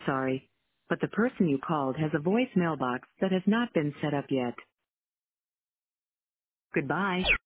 Sorry, but the person you called has a voice mailbox that has not been set up yet. Goodbye.